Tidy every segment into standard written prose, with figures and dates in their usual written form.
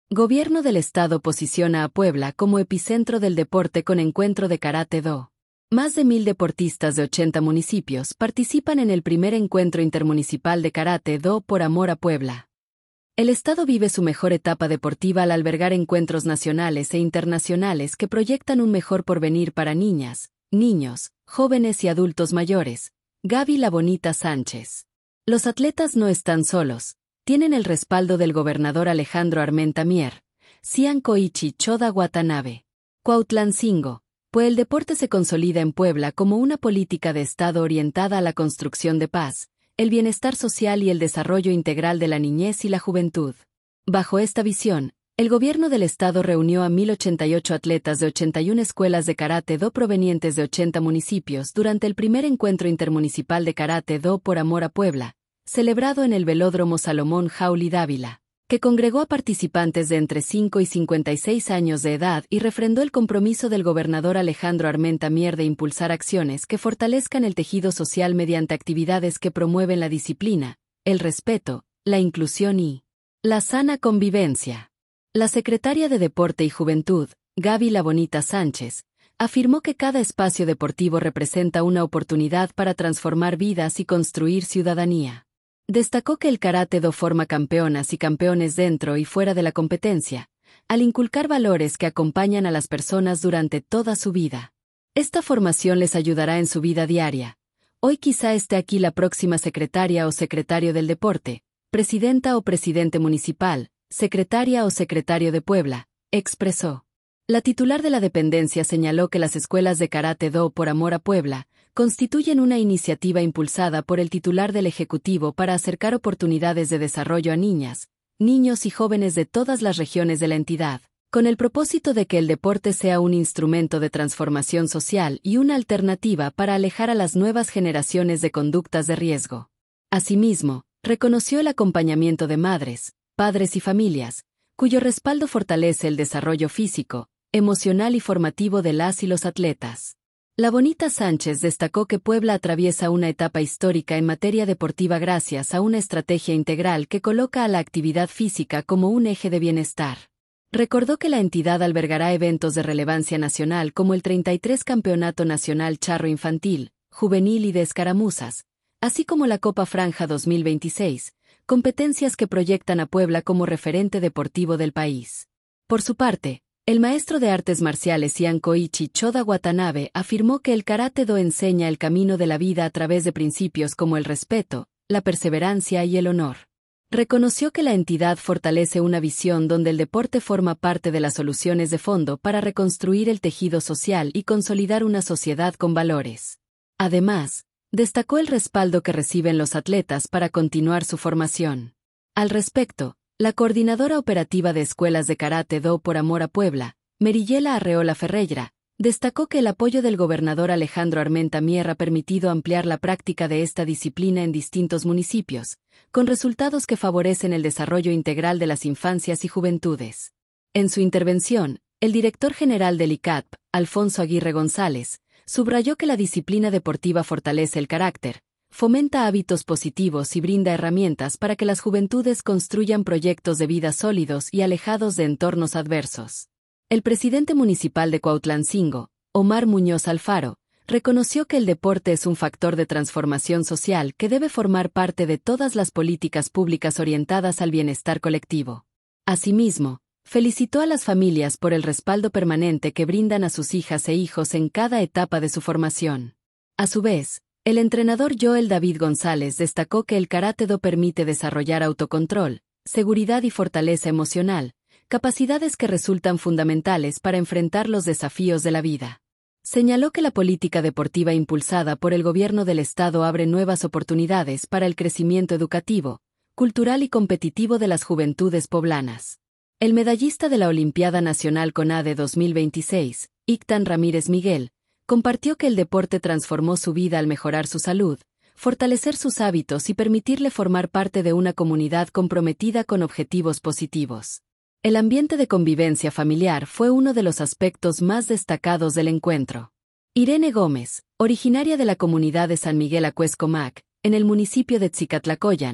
Gobierno del Estado posiciona a Puebla como epicentro del deporte con encuentro de Karate-Do. Más de 1,000 deportistas de 80 municipios participan en el primer encuentro intermunicipal de Karate-Do por amor a Puebla. El Estado vive su mejor etapa deportiva al albergar encuentros nacionales e internacionales que proyectan un mejor porvenir para niñas, niños, jóvenes y adultos mayores. Gaby La Bonita Sánchez. Los atletas no están solos. Tienen el respaldo del gobernador Alejandro Armenta Mier, Cian Koichi Choda Watanabe, Cuautlancingo, pues el deporte se consolida en Puebla como una política de Estado orientada a la construcción de paz, el bienestar social y el desarrollo integral de la niñez y la juventud. Bajo esta visión, el gobierno del Estado reunió a 1,088 atletas de 81 escuelas de Karate-Do provenientes de 80 municipios durante el primer encuentro intermunicipal de Karate-Do por amor a Puebla, celebrado en el Velódromo Salomón Jauli Dávila, que congregó a participantes de entre 5 y 56 años de edad y refrendó el compromiso del gobernador Alejandro Armenta Mier de impulsar acciones que fortalezcan el tejido social mediante actividades que promueven la disciplina, el respeto, la inclusión y la sana convivencia. La secretaria de Deporte y Juventud, Gaby La Bonita Sánchez, afirmó que cada espacio deportivo representa una oportunidad para transformar vidas y construir ciudadanía. Destacó que el Karate-Do forma campeonas y campeones dentro y fuera de la competencia, al inculcar valores que acompañan a las personas durante toda su vida. Esta formación les ayudará en su vida diaria. Hoy quizá esté aquí la próxima secretaria o secretario del deporte, presidenta o presidente municipal, secretaria o secretario de Puebla, expresó. La titular de la dependencia señaló que las escuelas de Karate-Do por amor a Puebla constituyen una iniciativa impulsada por el titular del Ejecutivo para acercar oportunidades de desarrollo a niñas, niños y jóvenes de todas las regiones de la entidad, con el propósito de que el deporte sea un instrumento de transformación social y una alternativa para alejar a las nuevas generaciones de conductas de riesgo. Asimismo, reconoció el acompañamiento de madres, padres y familias, cuyo respaldo fortalece el desarrollo físico, emocional y formativo de las y los atletas. La Bonita Sánchez destacó que Puebla atraviesa una etapa histórica en materia deportiva gracias a una estrategia integral que coloca a la actividad física como un eje de bienestar. Recordó que la entidad albergará eventos de relevancia nacional como el 33 Campeonato Nacional Charro Infantil, Juvenil y de Escaramuzas, así como la Copa Franja 2026, competencias que proyectan a Puebla como referente deportivo del país. Por su parte, el maestro de artes marciales Cian Koichi Choda Watanabe afirmó que el Karate-Do enseña el camino de la vida a través de principios como el respeto, la perseverancia y el honor. Reconoció que la entidad fortalece una visión donde el deporte forma parte de las soluciones de fondo para reconstruir el tejido social y consolidar una sociedad con valores. Además, destacó el respaldo que reciben los atletas para continuar su formación. Al respecto, la coordinadora operativa de escuelas de Karate-Do por amor a Puebla, Meriyela Arreola Ferreira, destacó que el apoyo del gobernador Alejandro Armenta Mier ha permitido ampliar la práctica de esta disciplina en distintos municipios, con resultados que favorecen el desarrollo integral de las infancias y juventudes. En su intervención, el director general del ICATP, Alfonso Aguirre González, subrayó que la disciplina deportiva fortalece el carácter, fomenta hábitos positivos y brinda herramientas para que las juventudes construyan proyectos de vida sólidos y alejados de entornos adversos. El presidente municipal de Cuautlancingo, Omar Muñoz Alfaro, reconoció que el deporte es un factor de transformación social que debe formar parte de todas las políticas públicas orientadas al bienestar colectivo. Asimismo, felicitó a las familias por el respaldo permanente que brindan a sus hijas e hijos en cada etapa de su formación. A su vez, el entrenador Joel David González destacó que el Karate-Do permite desarrollar autocontrol, seguridad y fortaleza emocional, capacidades que resultan fundamentales para enfrentar los desafíos de la vida. Señaló que la política deportiva impulsada por el gobierno del Estado abre nuevas oportunidades para el crecimiento educativo, cultural y competitivo de las juventudes poblanas. El medallista de la Olimpiada Nacional CONADE 2026, Ictan Ramírez Miguel, compartió que el deporte transformó su vida al mejorar su salud, fortalecer sus hábitos y permitirle formar parte de una comunidad comprometida con objetivos positivos. El ambiente de convivencia familiar fue uno de los aspectos más destacados del encuentro. Irene Gómez, originaria de la comunidad de San Miguel Acuescomac, en el municipio de Tzicatlacoyan,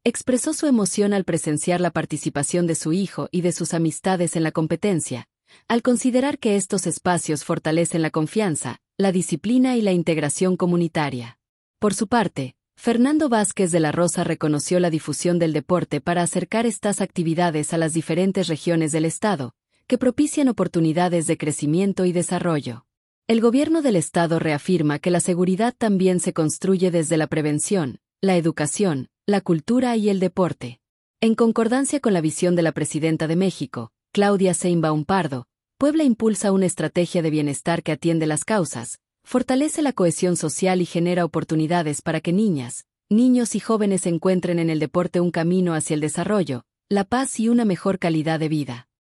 Expresó su emoción al presenciar la participación de su hijo y de sus amistades en la competencia, al considerar que estos espacios fortalecen la confianza, la disciplina y la integración comunitaria. Por su parte, Fernando Vázquez de la Rosa reconoció la difusión del deporte para acercar estas actividades a las diferentes regiones del Estado, que propician oportunidades de crecimiento y desarrollo. El gobierno del Estado reafirma que la seguridad también se construye desde la prevención, la educación, la cultura y el deporte. En concordancia con la visión de la presidenta de México, Claudia Sheinbaum Pardo, Puebla impulsa una estrategia de bienestar que atiende las causas, fortalece la cohesión social y genera oportunidades para que niñas, niños y jóvenes encuentren en el deporte un camino hacia el desarrollo, la paz y una mejor calidad de vida.